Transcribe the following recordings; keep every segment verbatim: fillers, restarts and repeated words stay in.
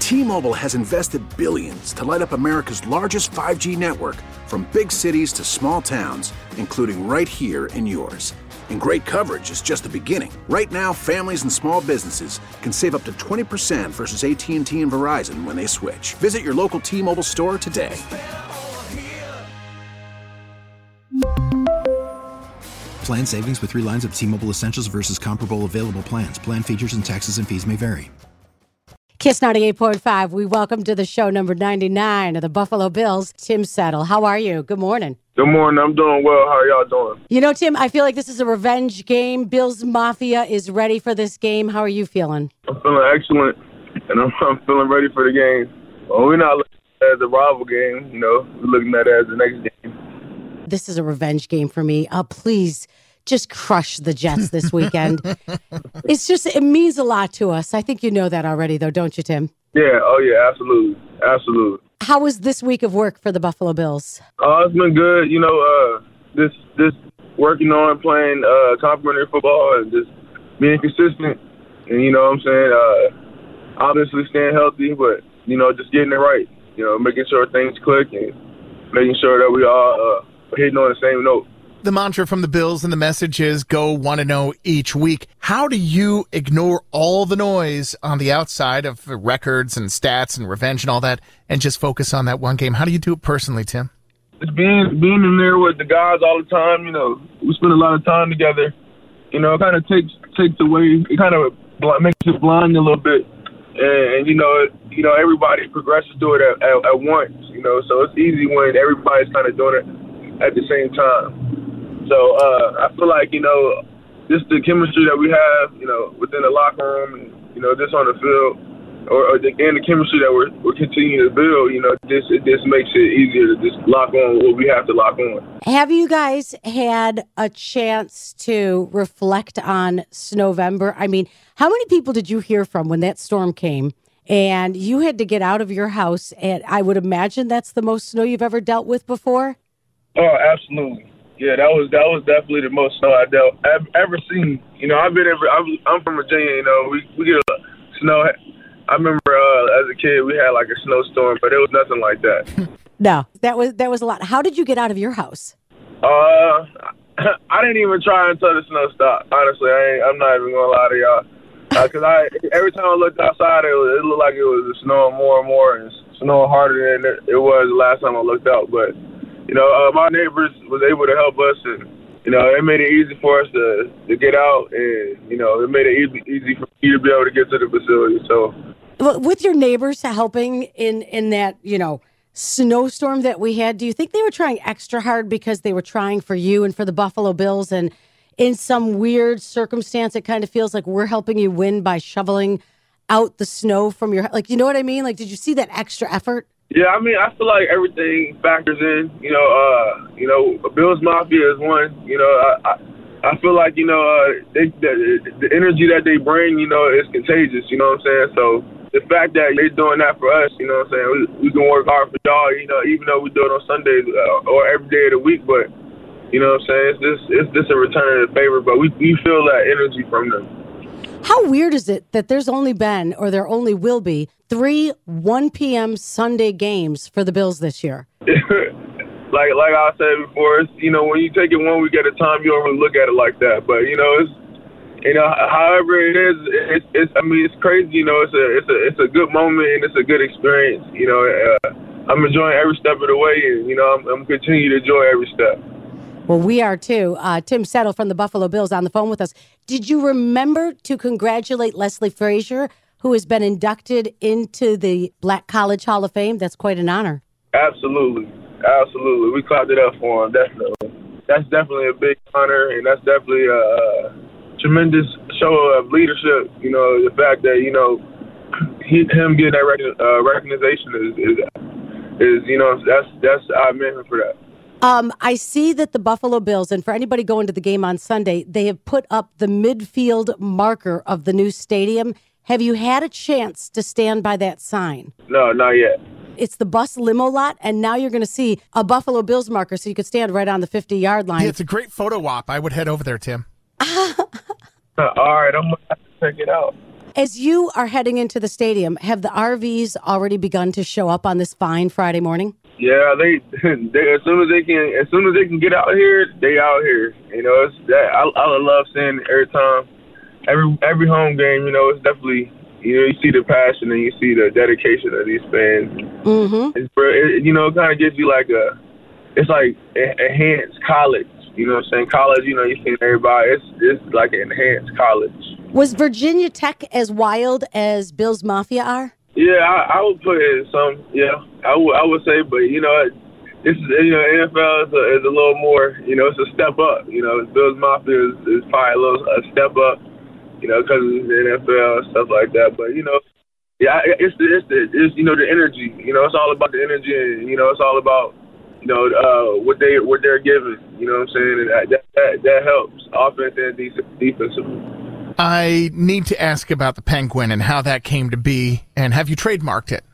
T-Mobile has invested billions to light up America's largest five G network, from big cities to small towns, including right here in yours. And great coverage is just the beginning. Right now, families and small businesses can save up to twenty percent versus A T and T and Verizon when they switch. Visit your local T-Mobile store today. Plan savings with three lines of T-Mobile Essentials versus comparable available plans. Plan features and taxes and fees may vary. Kiss ninety-eight point five, we welcome to the show number ninety-nine of the Buffalo Bills, Tim Settle. How are you? Good morning. Good morning. I'm doing well. How are y'all doing? You know, Tim, I feel like this is a revenge game. Bills Mafia is ready for this game. How are you feeling? I'm feeling excellent, and I'm, I'm feeling ready for the game. Well, we're not looking at it as a rival game. You know, we're looking at it as the next game. This is a revenge game for me. Uh, please, just crush the Jets this weekend. It's just, it means a lot to us. I think you know that already, though, don't you, Tim? Yeah, oh yeah, absolutely. Absolutely. How was this week of work for the Buffalo Bills? Uh, it's been good. You know, uh, this this working on playing uh, complimentary football and just being consistent. And, you know what I'm saying, uh, obviously staying healthy, but, you know, just getting it right. You know, making sure things click and making sure that we all uh, hitting on the same note. The mantra from the Bills and the message is go one and oh each week. How do you ignore all the noise on the outside of records and stats and revenge and all that and just focus on that one game? How do you do it personally, Tim? Just being being in there with the guys all the time. You know, we spend a lot of time together. You know, it kind of takes takes away. It kind of makes it blind a little bit, and, and you know, it, you know, everybody progresses through it at, at, at once. You know, so it's easy when everybody's kind of doing it at the same time. So uh, I feel like, you know, just the chemistry that we have, you know, within the locker room, and, you know, just on the field, or, or the, and the chemistry that we're, we're continuing to build, you know, this it just makes it easier to just lock on what we have to lock on. Have you guys had a chance to reflect on Snowvember? I mean, how many people did you hear from when that storm came and you had to get out of your house? And I would imagine that's the most snow you've ever dealt with before? Oh, absolutely. Yeah, that was that was definitely the most snow I dealt I've ever seen. You know, I've been ever. I'm, I'm from Virginia. You know, we we get a snow. I remember uh, as a kid we had like a snowstorm, but it was nothing like that. No, that was that was a lot. How did you get out of your house? Uh, I didn't even try until the snow stopped. Honestly, I ain't, I'm not even gonna lie to y'all, because uh, I every time I looked outside, it, was, it looked like it was snowing more and more, and snowing harder than it, it was the last time I looked out, but. You know, uh, my neighbors was able to help us, and, you know, it made it easy for us to, to get out, and, you know, it made it easy, easy for me to be able to get to the facility. So, with your neighbors helping in, in that, you know, snowstorm that we had, do you think they were trying extra hard because they were trying for you and for the Buffalo Bills, and in some weird circumstance, it kind of feels like we're helping you win by shoveling out the snow from your, like, you know what I mean? Like, did you see that extra effort? Yeah, I mean, I feel like everything factors in. You know, uh, you know, Bills Mafia is one. You know, I, I, I feel like you know, uh, they, the, the energy that they bring, you know, is contagious. You know what I'm saying? So the fact that they're doing that for us, you know what I'm saying? We, we can work hard for y'all. You know, even though we do it on Sundays uh, or every day of the week, but you know what I'm saying? It's just it's just a return of the favor. But we we feel that energy from them. How weird is it that there's only been, or there only will be, three one p.m. Sunday games for the Bills this year? like like I said before, it's, you know, when you take it one week at a time, you don't really look at it like that. But, you know, it's, you know, however it is, it's, it's I mean, it's crazy. You know, it's a it's a it's a good moment and it's a good experience. You know, uh, I'm enjoying every step of the way, and you know, I'm, I'm continuing to enjoy every step. Well, we are too. Uh, Tim Settle from the Buffalo Bills on the phone with us. Did you remember to congratulate Leslie Frazier, who has been inducted into the Black College Hall of Fame? That's quite an honor. Absolutely. Absolutely. We clapped it up for him, definitely. That's definitely a big honor, and that's definitely a tremendous show of leadership. You know, the fact that, you know, he, him getting that rec- uh, recognition is, is, is, you know, that's, that's I meant him for that. Um, I see that the Buffalo Bills, and for anybody going to the game on Sunday, they have put up the midfield marker of the new stadium. Have you had a chance to stand by that sign? No, not yet. It's the bus limo lot, and now you're going to see a Buffalo Bills marker, so you could stand right on the fifty-yard line. Yeah, it's a great photo op. I would head over there, Tim. All right, I'm going to have to check it out. As you are heading into the stadium, have the R Vs already begun to show up on this fine Friday morning? Yeah, they, they as soon as they can, as soon as they can get out here, they out here. You know, it's that I, I love seeing it every time, every every home game. You know, it's definitely, you know, you see the passion and you see the dedication of these fans. Mm-hmm. It's, it, you know, it kind of gives you like a, it's like enhanced college. You know what I'm saying? College, you know, you see everybody. It's it's like an enhanced college. Was Virginia Tech as wild as Bills Mafia are? Yeah, I, I would put it in some. Yeah, I would. I would say, but you know, this is you know, N F L is a, is a little more. You know, it's a step up. You know, Bills Mafia is, is probably a little a step up. You know, because it's the N F L and stuff like that. But you know, yeah, it's the, it's the it's you know the energy. You know, it's all about the energy, and you know, it's all about you know uh, what they what they're giving. You know what I'm saying? And that that, that helps offense and defensively. I need to ask about the Penguin and how that came to be, and have you trademarked it?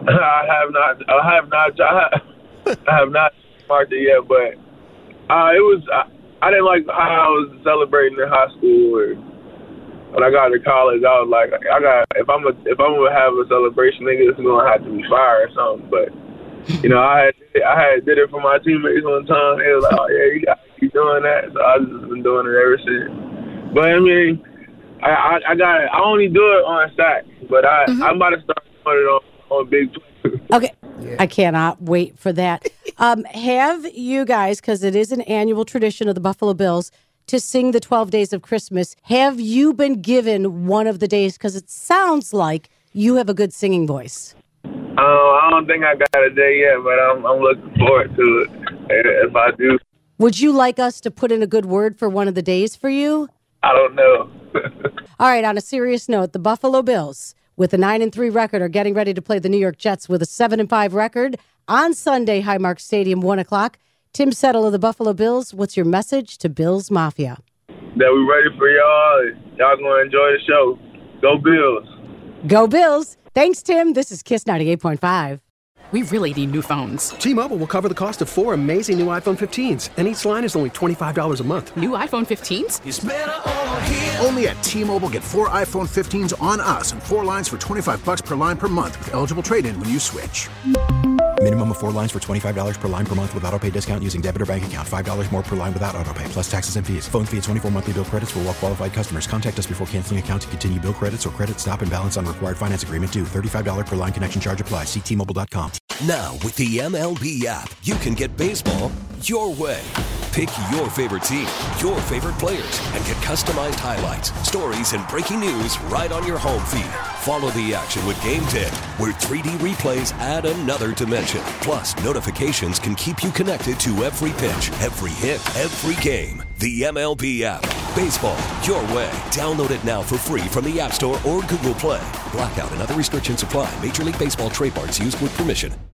I have not. I have not. I have, I have not marked it yet, but uh, it was. I, I didn't like how I was celebrating in high school. Or when I got to college, I was like, I got. If I'm a, if I'm gonna have a celebration, nigga, it's gonna have to be fire or something. But you know, I had I had did it for my teammates one time. They was like, oh yeah, you got to keep doing that. So I just been doing it ever since. But I mean. I, I, I got I only do it on sack, but I, mm-hmm. I'm about to start doing it on, on big play. Okay. Yeah. I cannot wait for that. um, have you guys, because it is an annual tradition of the Buffalo Bills, to sing the twelve Days of Christmas, have you been given one of the days? Because it sounds like you have a good singing voice. Um, I don't think I got a day yet, but I'm, I'm looking forward to it if I do. Would you like us to put in a good word for one of the days for you? I don't know. All right, on a serious note, the Buffalo Bills, with a nine and three record, are getting ready to play the New York Jets with a seven and five record on Sunday, Highmark Stadium, one o'clock. Tim Settle of the Buffalo Bills, what's your message to Bills Mafia? That we ready for y'all. Y'all gonna enjoy the show. Go Bills. Go Bills. Thanks, Tim. This is Kiss ninety-eight point five. We really need new phones. T-Mobile will cover the cost of four amazing new iPhone fifteens, and each line is only twenty-five dollars a month. New iPhone fifteens? It's better over here. Only at T-Mobile, get four iPhone fifteens on us and four lines for twenty-five dollars per line per month with eligible trade-in when you switch. Minimum of four lines for twenty-five dollars per line per month with autopay discount using debit or bank account. five dollars more per line without autopay, plus taxes and fees. Phone fee at twenty-four monthly bill credits for well-qualified customers. Contact us before canceling account to continue bill credits or credit stop and balance on required finance agreement due. thirty-five dollars per line connection charge applies. See T Mobile dot com. Now, with the M L B app, you can get baseball your way. Pick your favorite team, your favorite players, and get customized highlights, stories, and breaking news right on your home feed. Follow the action with Game ten, where three D replays add another dimension. Plus, notifications can keep you connected to every pitch, every hit, every game. The M L B app. Baseball your way. Download it now for free from the App Store or Google Play. Blackout and other restrictions apply. Major League Baseball trademarks used with permission.